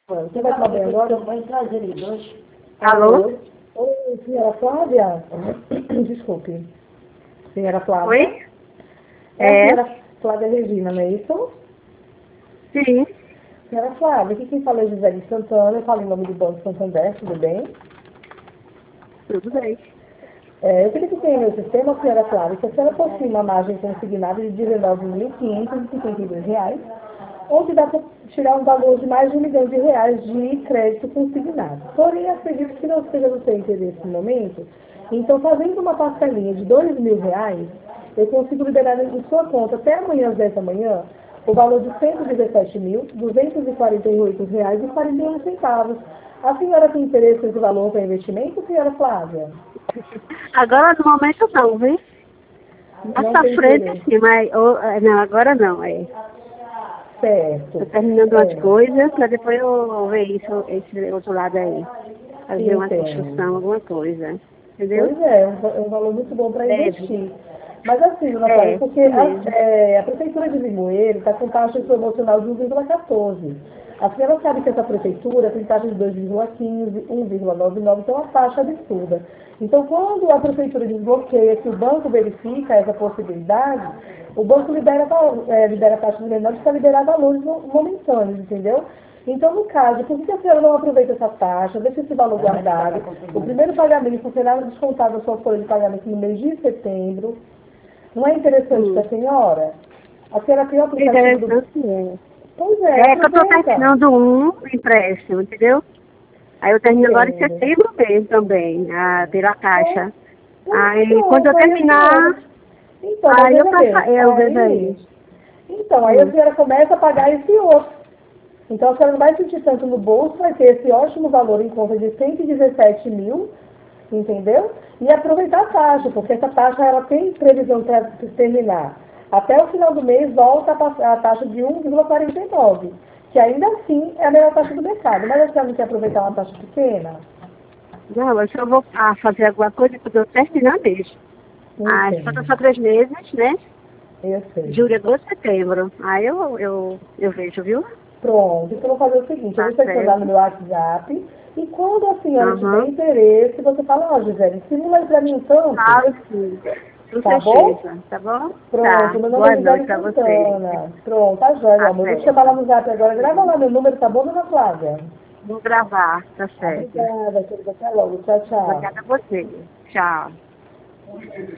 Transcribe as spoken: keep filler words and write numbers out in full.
Quem vai tomar banho agora? Vai trazer ele dois. Alô? Oi, senhora Flávia? Desculpe. Senhora Flávia? Oi? É a É? senhora Flávia Regina, não é isso? Sim. Senhora Flávia, aqui quem fala é Gisele Santana, eu falo em nome do Banco Santander, tudo bem? Tudo bem. É, eu queria que tenha no sistema, senhora Flávia, que a senhora possui uma margem consignada de dezenove mil quinhentos e cinquenta e dois reais, onde dá para tirar um valor de mais de um milhão de reais de crédito consignado. Porém, acredito que não seja do seu interesse no momento. Então, fazendo uma parcelinha de dois mil reais, eu consigo liberar em sua conta até amanhã às dez da manhã o valor de cento e dezessete mil, duzentos e quarenta e oito reais e quarenta e um centavos. A senhora tem interesse nesse valor para investimento, senhora Flávia? Agora no momento não, viu? Mais Não pra tem frente interesse. sim, mas ou, é, não, agora não. É. Certo. Tô terminando umas É, coisas pra depois eu ver isso, esse outro lado aí. Fazer uma entendo. construção, alguma coisa. Entendeu? Pois é, é um, va- é um valor muito bom para Deve. investir. Mas assim, dona Flávia, É, porque isso a, mesmo. é, a Prefeitura de Limoeiro está com taxa promocional de um vírgula quatorze. A senhora sabe que essa prefeitura tem taxa de dois vírgula quinze, um vírgula noventa e nove, então é uma taxa absurda. Então, quando a prefeitura desbloqueia, que o banco verifica essa possibilidade, o banco libera, val- é, libera taxas menores para liberar valores mo- momentâneos, entendeu? Então, no caso, por que a senhora não aproveita essa taxa, deixa esse valor guardado? O primeiro pagamento será descontado da sua folha de pagamento no mês de setembro. Não é interessante para Hum. a senhora? A senhora tem o aplicativo do... Interessante é. Pois é, É que eu tô aproveita. terminando um empréstimo, entendeu? Aí eu termino agora em Entendo. setembro mesmo também, a pela Então, caixa. então, Aí quando eu pronto, aí a senhora... terminar, Então, mas aí eu veja passo, bem, eu vejo aí... aí. Então, aí a Hum. senhora começa a pagar esse outro. Então, a senhora não vai sentir tanto no bolso, vai ter esse ótimo valor em conta de cento e dezessete mil, entendeu? E aproveitar a taxa, porque essa taxa ela tem previsão para terminar. Até o final do mês volta a, ta- a taxa de um vírgula quarenta e nove, que ainda assim é a melhor taxa do mercado. Mas a senhora não quer aproveitar uma taxa pequena? Não, mas eu vou ah, fazer alguma coisa quando eu terminar mesmo. Ah, falta Entendo. só três meses, né? Eu sei. Julho, agosto, setembro. Aí eu, eu, eu vejo, viu? Pronto, então eu vou fazer o seguinte, eu Tá vou selecionar no certo. meu WhatsApp, e quando a senhora tiver Aham. interesse, você fala, ó, Gisele, simula aí pra mim um tanto, Claro, sim. Com tá bom? certeza. Tá bom? Pronto, Tá. meu nome é Boa noite Gisele pra você. Santana. Pronto, tá jóia, meu Tá amor. Eu vou te chamar lá certo. no Zap agora. Grava lá meu número, tá bom, dona Flávia? Vou gravar, tá certo. Obrigada, querida. Até logo. Tchau, tchau. Obrigada a você. Tchau.